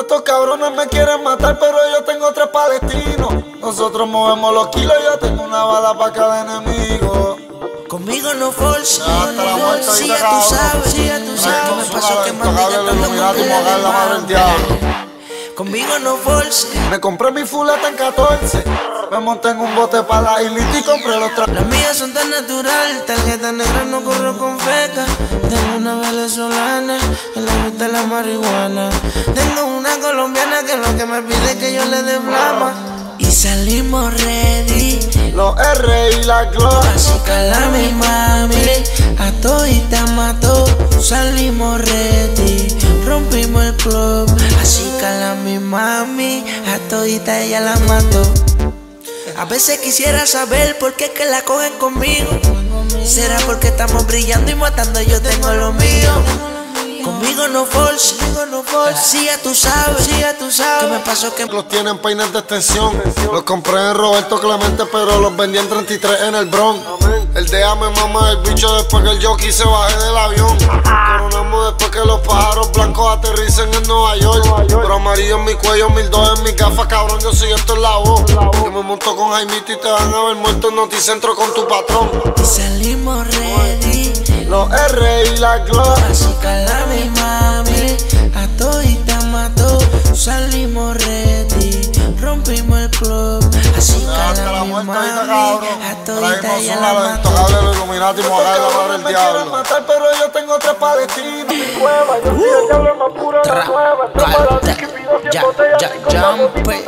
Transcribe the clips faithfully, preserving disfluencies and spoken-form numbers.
Estos cabrones me quieren matar, pero yo tengo tres palestinos. Nosotros movemos los kilos, yo tengo una bala para cada enemigo. Conmigo no force, hasta la muerte, si ya tú sabes, si ya tú sabes. Me pasó que mandé la madre del diablo. Conmigo no force. Me compré mi fuleta en catorce. Me monté en un bote para la islita y compré los trajes. Las mías son tan natural, tarjeta negra no corro con feca. Tengo una venezolana, que le gusta la marihuana. Tengo una colombiana que lo que me pide es que yo le dé flama. Y salimos ready, los R y la gloria. Así cala mi mami, a todita mató. Salimos ready, rompimos el club. Así cala mi mami, a todita ella la mató. A veces quisiera saber por qué es que la cogen conmigo. ¿Será porque estamos brillando y matando? Yo tengo lo mío. Conmigo no force, no force. Si ya tú sabes, si ya tú sabes. ¿Qué me pasó? Que los tienen peines de extensión. Los compré en Roberto Clemente, pero los vendí en treinta y tres en el Bronx. El D A me mama el bicho después que el jockey se baje del avión. Coronamos después que los pájaros blancos aterricen en Nueva York. Pero amarillo en mi cuello, mil dos en mi gafas, cabrón, yo soy esto en la voz. Que me monto con Jaimito y te van a ver muerto en Noticentro con tu patrón. Y salimos ready, los R y la gloria. Así cala mi mami, a todita mató. Salimos ready, rompimos el club. Así cala mi mami, a todita ella la mató. Los Illuminati mojar la madre del diablo. Me matar, pero yo tengo tres palestinos. Nueva, yo soy el diablo más puro de la nueva. Ya, ya, jumpe.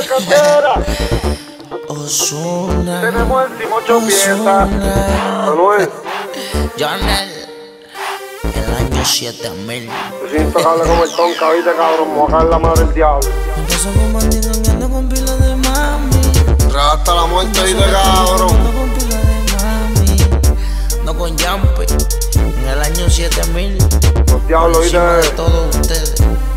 Ozuna, tenemos encima ocho piezas. Manuel. Jonel, el año siete mil. Yo soy intocable como el tonka, viste, cabrón, mojar la madre del diablo. Empezó con bandido andando con pila de mami. Hasta la muerte, viste, cabrón. Con pila de mami. No con Jumpe, en el año siete mil. Los diablos, viste. De todos ustedes.